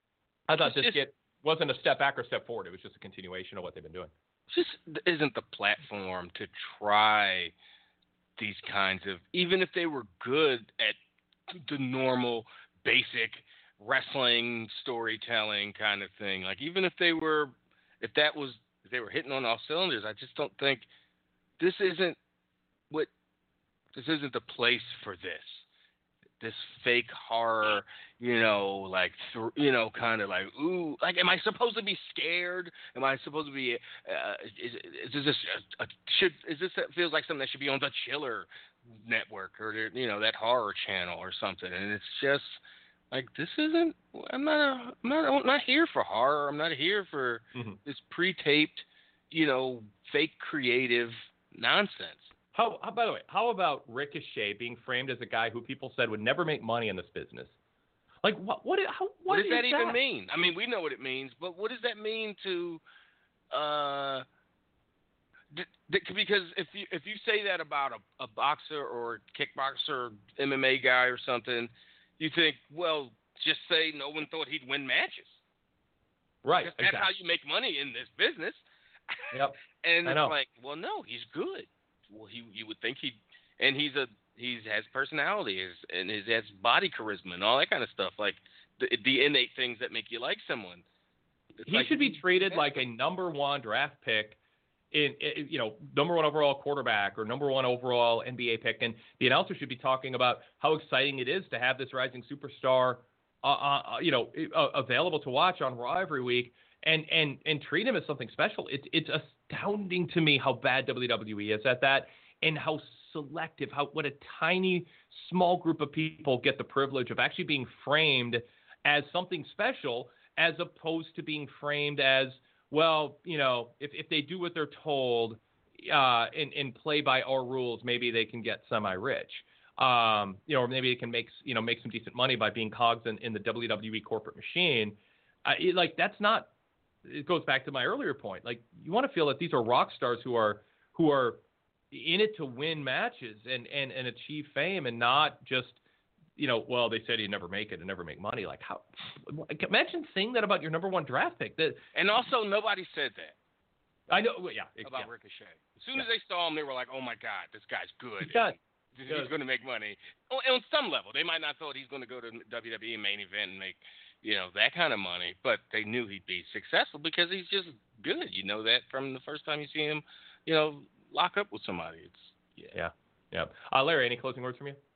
I thought this get wasn't a step back or step forward; it was just a continuation of what they've been doing. Just isn't the platform to try these kinds of, even if they were good at the normal basic wrestling storytelling kind of thing. Like even if they were, if that was if they were hitting on all cylinders, I just don't think. This isn't what. This isn't the place for this. This fake horror, you know, like th- you know, kind of like ooh, like am I supposed to be scared? Am I supposed to be? Uh, is, is this a, a, should is this a, feels like something that should be on the Chiller network or you know that horror channel or something? And it's just like this isn't. I'm not. A, I'm not. I'm not here for horror. I'm not here for mm-hmm. this pre-taped, you know, fake creative. Nonsense. How, how? By the way, how about Ricochet being framed as a guy who people said would never make money in this business? Like, what? What? How, what, what does that, that even mean? I mean, we know what it means, but what does that mean to? Uh, th- th- because if you if you say that about a, a boxer or a kickboxer, M M A guy or something, you think, well, just say no one thought he'd win matches. Right. That's exactly. how you make money in this business. Yep. And I it's know. like, well, no, he's good. Well, he you would think he, and he's a He has personality, his, and his has body charisma and all that kind of stuff, like the, the innate things that make you like someone. It's he like, should be treated like a number one draft pick. In, in, you know, number one overall quarterback or number one overall N B A pick. And the announcer should be talking about how exciting it is to have this rising superstar, uh, uh, you know, uh, available to watch on Raw every week and, and, and treat him as something special. It's, it's astounding to me how bad W W E is at that and how selective, how, what a tiny, small group of people get the privilege of actually being framed as something special as opposed to being framed as, well, you know, if, if they do what they're told uh, and, and play by our rules, maybe they can get semi-rich. Um, you know, or maybe they can make, you know, make some decent money by being cogs in, in the W W E corporate machine. Uh, it, like, that's not – it goes back to my earlier point. Like, you want to feel that these are rock stars who are who are in it to win matches and, and, and achieve fame and not just – you know, well, they said he'd never make it and never make money. Like, how? Imagine saying that about your number one draft pick. That, and also, nobody said that. I know, well, yeah. About yeah. Ricochet. As soon yeah. as they saw him, they were like, "Oh my God, this guy's good. He's, got, he's going to make money." Oh, and on some level, they might not thought he's going to go to W W E main event and make, you know, that kind of money, but they knew he'd be successful because he's just good. You know that from the first time you see him, you know, lock up with somebody. It's yeah, yeah. yeah. Uh, Larry, any closing words from you?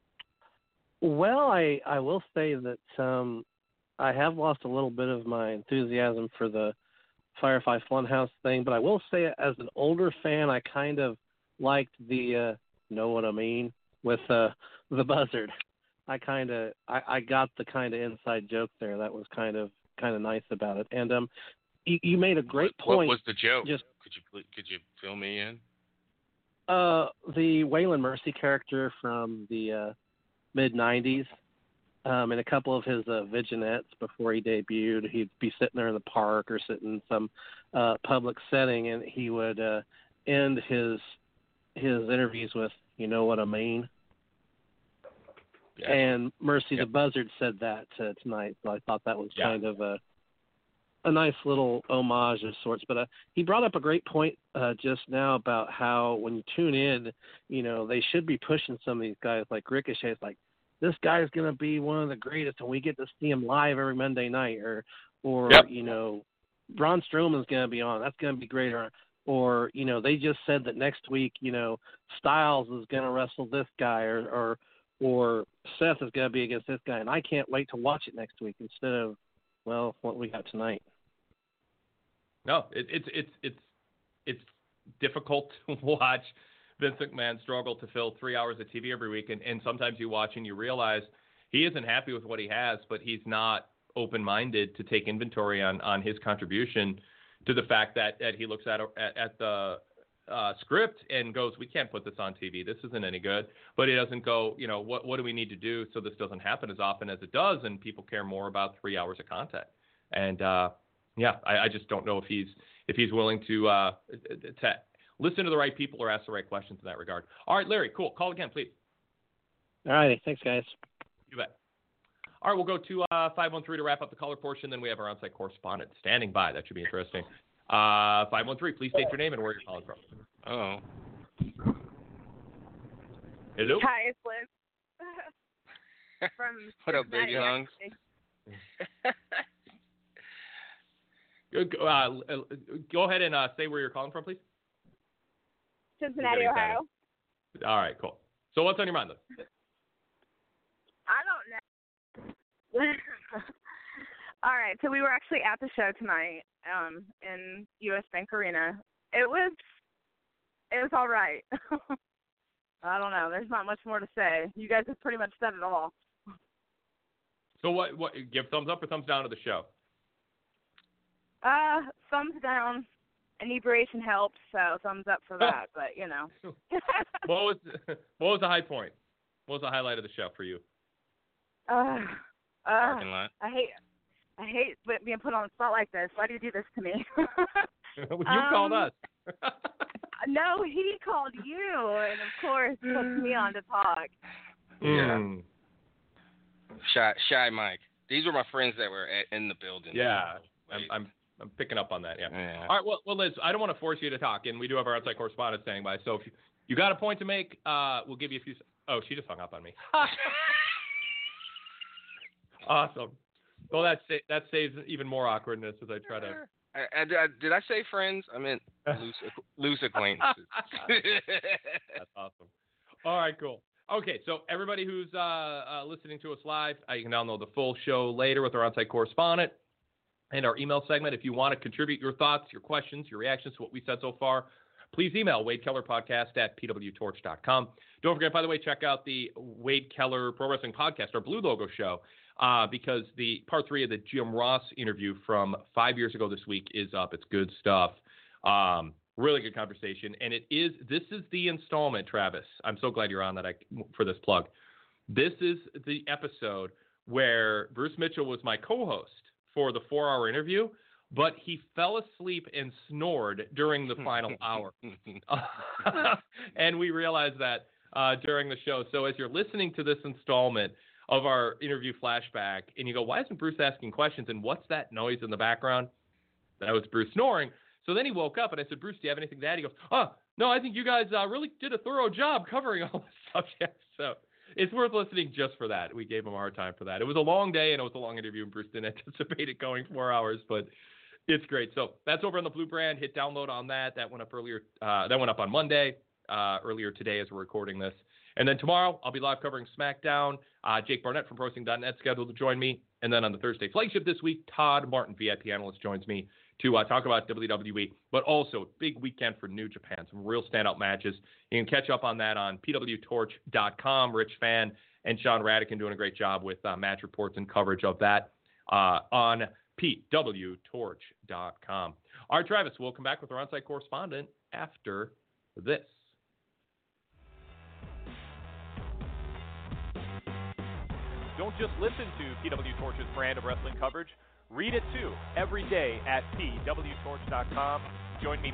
Well, I, I will say that um, I have lost a little bit of my enthusiasm for the Firefly Funhouse thing, but I will say as an older fan, I kind of liked the, uh, know what I mean, with uh, the buzzard. I kind of, I, I got the kind of inside joke there. That was kind of, kind of nice about it. And um, you, you made a great what, point. What was the joke? Just, could you could you fill me in? Uh, the Waylon Mercy character from the uh, mid nineties, um, in a couple of his uh, vignettes before he debuted, he'd be sitting there in the park or sitting in some uh, public setting, and he would uh, end his his interviews with, "You know what I mean?" Yeah. And Mercy yep. the Buzzard said that uh, tonight, so I thought that was yeah. kind of a a nice little homage of sorts. But uh, he brought up a great point uh, just now about how when you tune in, you know, they should be pushing some of these guys like Ricochet. It's like, this guy's going to be one of the greatest, and we get to see him live every Monday night. Or, or yep. you know, Braun Strowman's going to be on. That's going to be great. Or, or, you know, they just said that next week, you know, Styles is going to wrestle this guy, or, or, or Seth is going to be against this guy, and I can't wait to watch it next week instead of, well, what we got tonight. No, it, it's it's it's it's difficult to watch Vince McMahon struggle to fill three hours of T V every week, and, and sometimes you watch and you realize he isn't happy with what he has, but he's not open-minded to take inventory on, on his contribution to the fact that, that he looks at at, at the uh, script and goes, we can't put this on T V. This isn't any good. But he doesn't go, you know, what what do we need to do so this doesn't happen as often as it does, and people care more about three hours of content. And uh, yeah, I, I just don't know if he's if he's willing to uh, to listen to the right people or ask the right questions in that regard. All right, Larry, cool. Call again, please. All righty. Thanks, guys. You bet. All right, we'll go to uh, five one three to wrap up the caller portion. Then we have our on-site correspondent standing by. That should be interesting. Uh, five one three, please state your name and where you're calling from. Oh. Hello? Hi, it's Liz. From what up, baby hunks? Uh, go ahead and uh, say where you're calling from, please. Cincinnati, Ohio. All right, cool. So what's on your mind, Liz? I don't know. All right, so we were actually at the show tonight um, in U S Bank Arena. It was, it was all right. I don't know. There's not much more to say. You guys have pretty much said it all. So what? What? Give thumbs up or thumbs down to the show? Uh, thumbs down. Inebriation helps, so thumbs up for that. But you know. what was what was the high point? What was the highlight of the show for you? Uh, uh Parking lot. I hate I hate being put on the spot like this. Why do you do this to me? you um, called us. No, he called you, and of course puts me on to talk. Yeah. Mm. Shy, Shy Mike. These were my friends that were at, in the building. Yeah, I'm, I'm I'm picking up on that. Yeah. yeah. All right. Well, well, Liz, I don't want to force you to talk, and we do have our outside correspondent standing by. So if you, you got a point to make, uh, we'll give you a few Oh, she just hung up on me. Awesome. Well, that sa- that saves even more awkwardness as I try to. I, I, I, did I say friends? I meant loose, loose acquaintances. That's awesome. All right, cool. Okay, so everybody who's uh, uh, listening to us live, uh, you can download the full show later with our on-site correspondent and our email segment. If you want to contribute your thoughts, your questions, your reactions to what we said so far, please email Wade Keller Podcast at p w torch dot com. Don't forget, by the way, check out the Wade Keller Pro Wrestling Podcast, our Blue Logo show, uh, because the part three of the Jim Ross interview from five years ago this week is up. It's good stuff. Um, really good conversation. And it is, this is the installment, Travis. I'm so glad you're on that I, for this plug. This is the episode where Bruce Mitchell was my co-host for the four-hour interview, but he fell asleep and snored during the final hour. And we realized that uh, during the show. So as you're listening to this installment of our interview flashback, and you go, why isn't Bruce asking questions? And what's that noise in the background? That was Bruce snoring. So then he woke up, and I said, Bruce, do you have anything to add? He goes, oh, no, I think you guys uh, really did a thorough job covering all the subjects. So it's worth listening just for that. We gave him a hard time for that. It was a long day, and it was a long interview, and Bruce didn't anticipate it going four hours, but it's great. So that's over on the Blue Brand. Hit download on that. That went up earlier. Uh, that went up on Monday, uh, earlier today as we're recording this. And then tomorrow, I'll be live covering SmackDown. Uh, Jake Barnett from Pro Wrestling dot net scheduled to join me. And then on the Thursday flagship this week, Todd Martin, V I P analyst, joins me to uh, talk about W W E, but also big weekend for New Japan, some real standout matches. You can catch up on that on p w torch dot com. Rich Fan and Sean Radican doing a great job with uh, match reports and coverage of that uh, on p w torch dot com. All right, Travis, we'll come back with our on-site correspondent after this. Don't just listen to P W Torch's brand of wrestling coverage. Read it too, every day at p w torch dot com. Join me